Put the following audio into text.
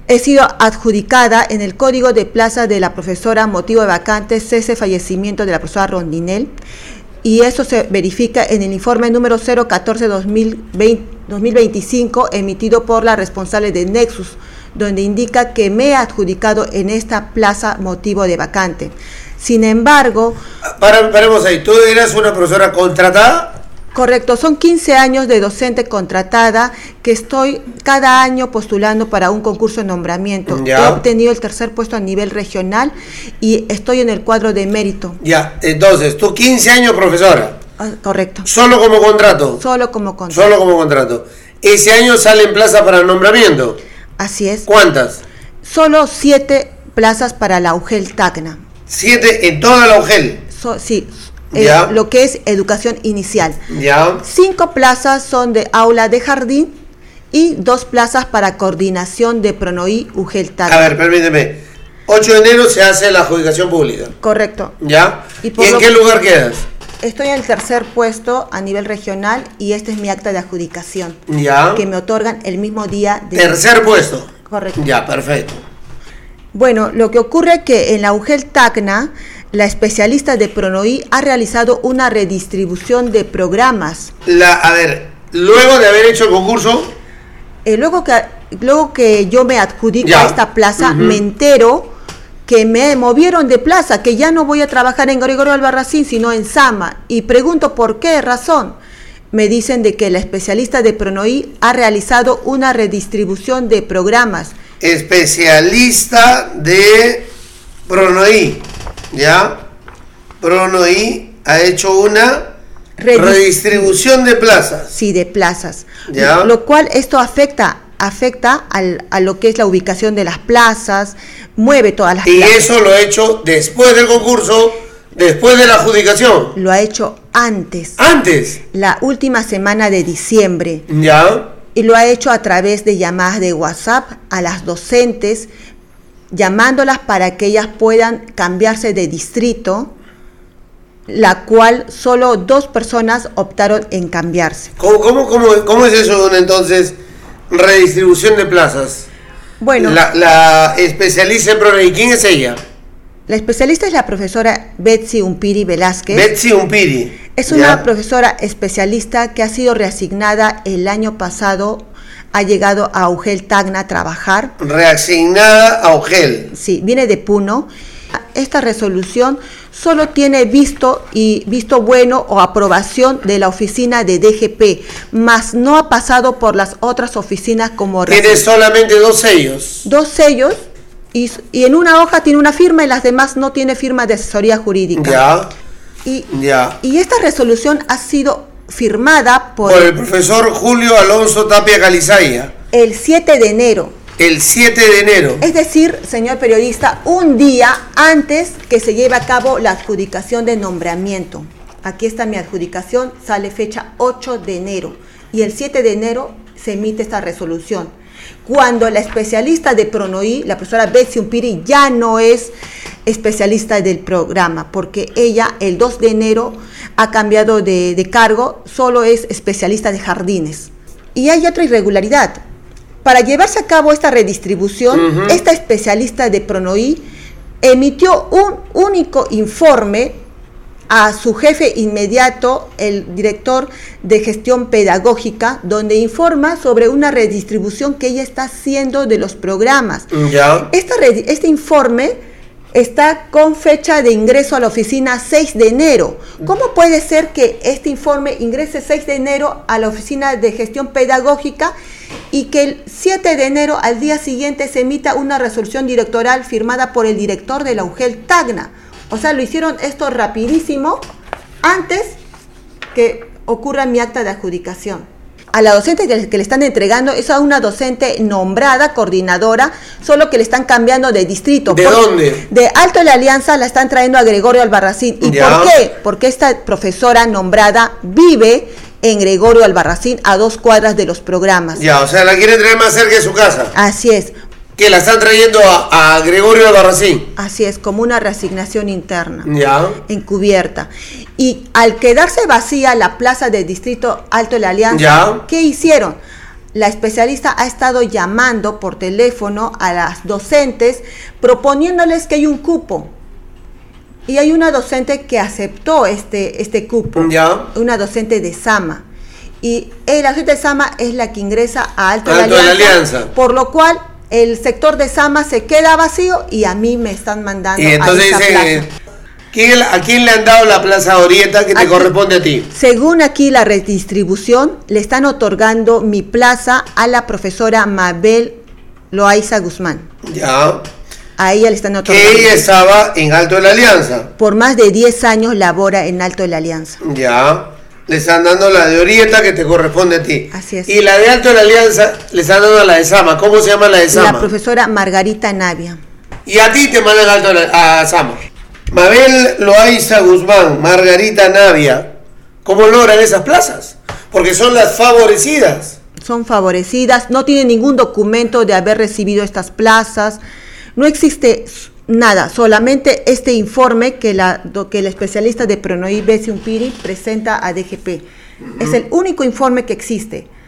He sido adjudicada en el código de plaza de la profesora motivo de vacante, cese, fallecimiento de la profesora Rondinel, y eso se verifica en el informe número 014-2025 emitido por la responsable de Nexus, donde indica que me he adjudicado en esta plaza motivo de vacante. Sin embargo... Paremos ahí, ¿tú eras una profesora contratada? Correcto, son 15 años de docente contratada que estoy cada año postulando para un concurso de nombramiento. Ya. He obtenido el tercer puesto a nivel regional y estoy en el cuadro de mérito. Ya, entonces, tú 15 años profesora. Correcto. ¿Solo como contrato? Solo como contrato. Solo como contrato. Ese año sale en plaza para nombramiento. Así es. ¿Cuántas? Solo 7 plazas para la UGEL Tacna. 7 en toda la UGEL. Sí. Ya. Lo que es educación inicial. Ya. 5 plazas son de aula de jardín y 2 plazas para coordinación de PRONOI UGEL Tacna. A ver, permíteme. 8 de enero se hace la adjudicación pública. Correcto. ¿Ya? ¿Y en qué lugar quedas? Estoy en el tercer puesto a nivel regional y este es mi acta de adjudicación. Ya. Que me otorgan el mismo día de... Tercer puesto. Correcto. Ya, perfecto. Bueno, lo que ocurre es que en la UGEL Tacna, la especialista de PRONOI ha realizado una redistribución de programas. A ver, luego de haber hecho el concurso... Luego que yo me adjudico a esta plaza, me entero que me movieron de plaza, que ya no voy a trabajar en Gregorio Albarracín, sino en Sama. Y pregunto por qué razón. Me dicen de que la especialista de PRONOI ha realizado una redistribución de programas. Especialista de PRONOI, ¿ya? PRONOI ha hecho una redistribución de plazas. Sí, de plazas. ¿Ya? Lo cual esto afecta a lo que es la ubicación de las plazas, mueve todas las plazas. Y eso lo ha hecho después del concurso, después de la adjudicación. Lo ha hecho antes. ¿Antes? La última semana de diciembre. ¿Ya? Y lo ha hecho a través de llamadas de WhatsApp a las docentes, llamándolas para que ellas puedan cambiarse de distrito, la cual solo 2 personas optaron en cambiarse. ¿Cómo es eso entonces? Redistribución de plazas. Bueno, la especialista en PRONOI, ¿quién es ella? La especialista es la profesora Betsy Umpiri Velázquez. Betsy Umpiri. Es una profesora especialista que ha sido reasignada el año pasado, ha llegado a UGEL Tacna a trabajar. Reasignada a UGEL. Sí, viene de Puno. Esta resolución solo tiene visto bueno o aprobación de la oficina de DGP, mas no ha pasado por las otras oficinas como... Tiene solamente 2 sellos. 2 sellos. Y en una hoja tiene una firma y las demás no tiene firma de asesoría jurídica. Ya. Y esta resolución ha sido firmada por el profesor Julio Alonso Tapia Calizaya. El 7 de enero. El 7 de enero. Es decir, señor periodista, un día antes que se lleve a cabo la adjudicación de nombramiento. Aquí está mi adjudicación, sale fecha 8 de enero. Y el 7 de enero se emite esta resolución. Cuando la especialista de PRONOI, la profesora Betsy Umpiri, ya no es especialista del programa, porque ella el 2 de enero ha cambiado de cargo, solo es especialista de jardines. Y hay otra irregularidad. Para llevarse a cabo esta redistribución, esta especialista de PRONOI emitió un único informe a su jefe inmediato, el director de gestión pedagógica, donde informa sobre una redistribución que ella está haciendo de los programas. Ya. Este informe está con fecha de ingreso a la oficina 6 de enero. ¿Cómo puede ser que este informe ingrese 6 de enero a la oficina de gestión pedagógica y que el 7 de enero al día siguiente se emita una resolución directoral firmada por el director de la UGEL Tacna? O sea, lo hicieron esto rapidísimo antes que ocurra mi acta de adjudicación. A la docente que le están entregando es a una docente nombrada, coordinadora, solo que le están cambiando de distrito. ¿De dónde? De Alto de la Alianza la están trayendo a Gregorio Albarracín. ¿Y por qué? Porque esta profesora nombrada vive en Gregorio Albarracín, a 2 cuadras de los programas. Ya, o sea, la quieren traer más cerca de su casa. Así es. Que la están trayendo a Gregorio Albarracín. Así es, como una reasignación interna. Ya. Encubierta. Y al quedarse vacía la plaza del distrito Alto de la Alianza, ya. ¿qué hicieron? la especialista ha estado llamando por teléfono a las docentes proponiéndoles que hay un cupo. Y hay una docente que aceptó este cupo, Ya. una docente de Sama. Y la docente de Sama es la que ingresa a Alto de la Alto de la Alianza, Alianza. por lo cual el sector de Sama se queda vacío y a mí me están mandando Y entonces a esa dicen, plaza. ¿a quién le han dado la plaza Orieta que te Aquí, corresponde a ti? según aquí la redistribución, le están otorgando mi plaza a la profesora Mabel Loaiza Guzmán. Ya. A ella le están otorgando. Que ella estaba en Alto de la Alianza. Por más de 10 años labora en Alto de la Alianza. Ya. Le están dando la de Orieta que te corresponde a ti. Así es. Y la de Alto de la Alianza le están dando a la de Sama. ¿Cómo se llama la de Sama? La profesora Margarita Navia. Y a ti te mandan a Sama. Mabel Loaiza Guzmán, Margarita Navia, ¿cómo logran esas plazas? Porque son las favorecidas. Son favorecidas, no tienen ningún documento de haber recibido estas plazas, no existe nada, solamente este informe que la especialista de Pronoí Bessi Umpiri presenta a DGP. Es el único informe que existe.